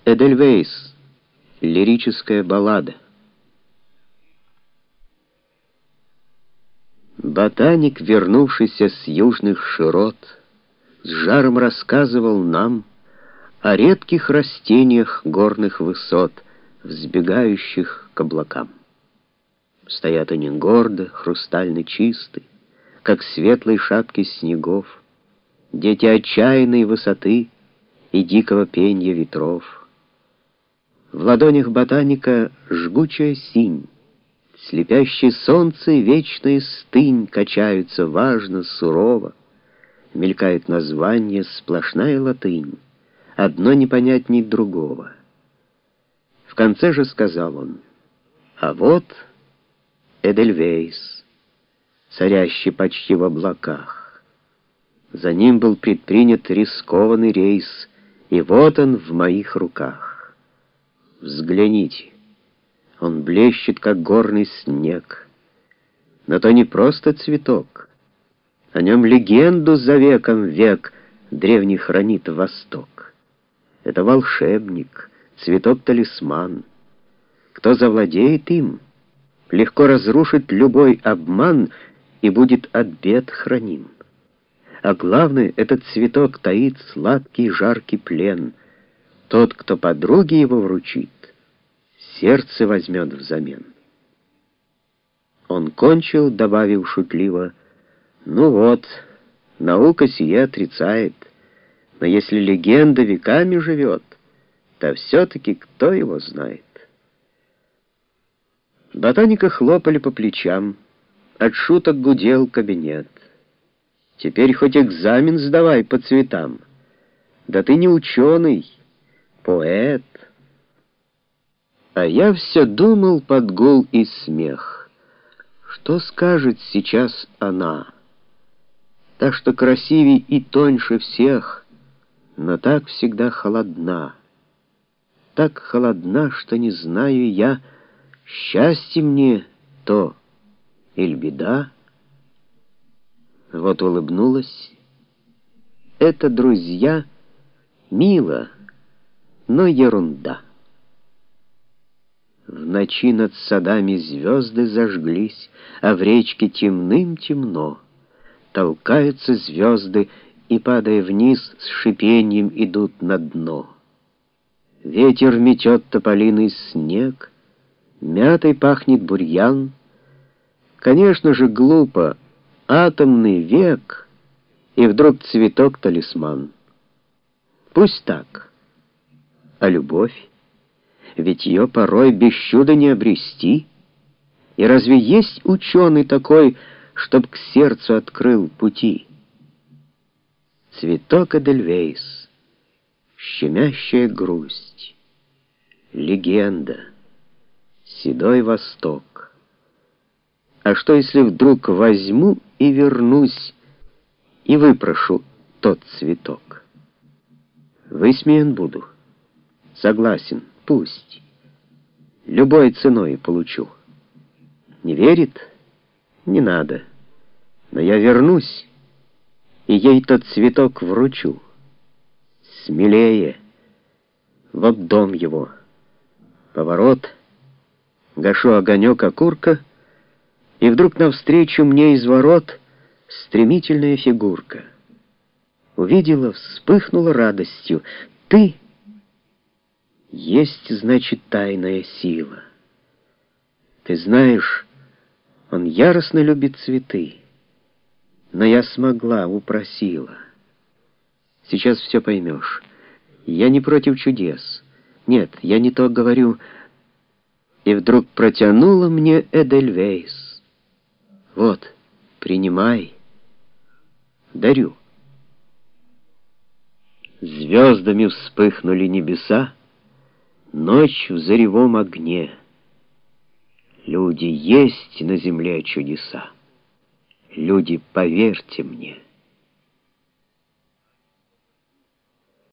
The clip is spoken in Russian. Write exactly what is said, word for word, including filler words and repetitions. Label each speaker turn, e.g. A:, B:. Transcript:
A: Эдельвейс. Лирическая баллада. Ботаник, вернувшийся с южных широт, с жаром рассказывал нам о редких растениях горных высот, взбегающих к облакам. Стоят они гордо, хрустально чисты, как светлые шапки снегов, дети отчаянной высоты и дикого пенья ветров. В ладонях ботаника жгучая синь, слепящее солнце и вечная стынь качаются важно, сурово, мелькает название, сплошная латынь, одно непонятней другого. В конце же сказал он: а вот Эдельвейс, царящий почти в облаках. За ним был предпринят рискованный рейс, и вот он в моих руках. Взгляните, он блещет, как горный снег. Но то не просто цветок, о нем легенду за веком век древний хранит Восток. Это волшебник, цветок-талисман. Кто завладеет им, легко разрушит любой обман и будет от бед храним. А главное, этот цветок таит сладкий жаркий плен. Тот, кто подруге его вручит, сердце возьмет взамен. Он кончил, добавив шутливо: ну вот, наука сие отрицает, но если легенда веками живет, то все-таки кто его знает? Ботаника хлопали по плечам, от шуток гудел кабинет. Теперь хоть экзамен сдавай по цветам. Да ты не ученый, поэт. А я все думал под гул и смех, что скажет сейчас она, та, что красивей и тоньше всех, но так всегда холодна, так холодна, что не знаю я, счастье мне то или беда. Вот улыбнулась. Это, друзья, мило, но ерунда. В ночи над садами звезды зажглись, а в речке темным темно. Толкаются звезды и, падая вниз, с шипением идут на дно. Ветер метет тополиный снег, мятой пахнет бурьян. Конечно же, глупо, атомный век, и вдруг цветок-талисман. Пусть так. А любовь? Ведь ее порой без чуда не обрести. И разве есть ученый такой, чтоб к сердцу открыл пути? Цветок Эдельвейс, щемящая грусть, легенда, седой Восток. А что, если вдруг возьму и вернусь, и выпрошу тот цветок? Высмеян буду. Согласен, пусть. Любой ценой получу. Не верит? Не надо. Но я вернусь, и ей тот цветок вручу. Смелее. Вот дом его. Поворот. Гашу огонек окурка, и вдруг навстречу мне из ворот стремительная фигурка. Увидела, вспыхнула радостью. Ты! Есть, значит, тайная сила. Ты знаешь, он яростно любит цветы, но я смогла, упросила. Сейчас все поймешь. Я не против чудес. Нет, я не то говорю. И вдруг протянула мне Эдельвейс. Вот, принимай. Дарю. Звездами вспыхнули небеса, ночь в заревом огне. Люди, есть на земле чудеса. Люди, поверьте мне.